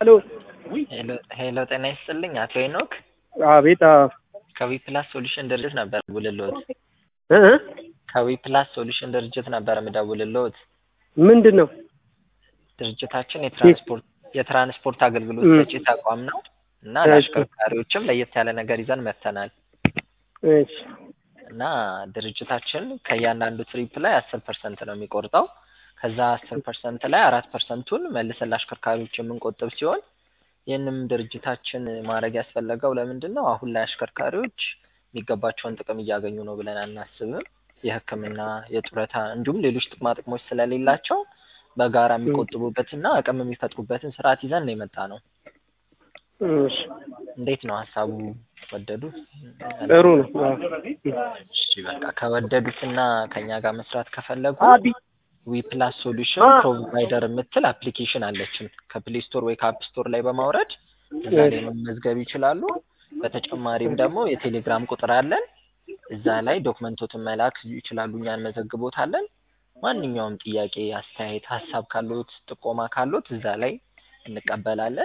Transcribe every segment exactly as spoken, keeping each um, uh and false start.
ሄሎ ሄሎ ሄሎ ጤና ይስጥልኝ አቶ ሄኖክ አቤት ከዊፕላስ ሶሉሽን ድርጅት ነበር የምደውልልዎት። እ እ ከዊፕላስ ሶሉሽን ድርጅት ነበር የምደውልልዎት። ምንድነው? ድርጅታችን የትራንስፖርት የትራንስፖርት አገልግሎት ሰጪ ተቋም ነው እና ለአሽከርካሪዎችም ለየት ያለ ነገር ይዘን መጥተናል። እሺ እና ድርጅታችን ከእያንዳንዱ ትሪፕ ላይ አስር ፐርሰንት ነው የሚቆርጠው። ከዛ አስር ፐርሰንት ላይ አራት ፐርሰንቱን መልሰን ለአሽከርካሪዎች የምንቆጥብ ሲሆን ይህንም ድርጅታችን ማድረግ ያስፈለገው ለምንድነው? አሁን ላይ አሽከርካሪዎች የሚገባቸውን ጥቅም እያገኙ ነው ብለን አናስብም። የሕክምና የጡረታ እንዲሁም ሌሎች ጥቅማ ጥቅሞች ስለሌላቸው በጋራ የሚቆጥቡበትና አቅም የሚፈጥሩበትን ስርዓት ይዘን ነው የመጣነው። እሺ እንዴት ነው ሀሳቡ? ወደዱት? ጥሩ ነው። እሺ በቃ ከወደዱትና ከኛ ጋር መስራት ከፈለጉ አቢ ዊፕላስ ሶሉሽን ፕሮቫይደር የምትል አፕሊኬሽን አለችን። ከፕሌይ ስቶር ወይ ከአፕ ስቶር ላይ በማውረድ እዛ ላይ መመዝገብ ይችላሉ። በተጨማሪም ደግሞ የቴሌግራም ቁጥር አለን። እዛ ላይ ዶክመንቶችን መላክ ይችላሉ፣ እኛን መዘግቦታለን። ማንኛውም ጥያቄ፣ አስተያየት፣ ሀሳብ ካሉት ጥቆማ ካሉት እዛ ላይ እንቀበላለን።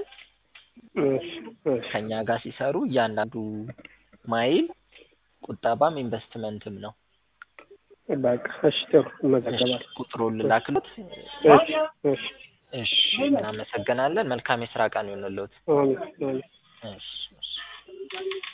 ከኛ ጋር ሲሰሩ እያንዳንዱ ማይል ቁጠባም ኢንቨስትመንትም ነው። በቃ እሺ ጥሩ መዘገባል። ቁጥሩን ልላክልዎት? እሺ እሺ እሺ እናመሰግናለን። መልካም የስራ ቀን ይሁንልዎት። አሜን አሜን። እሺ እሺ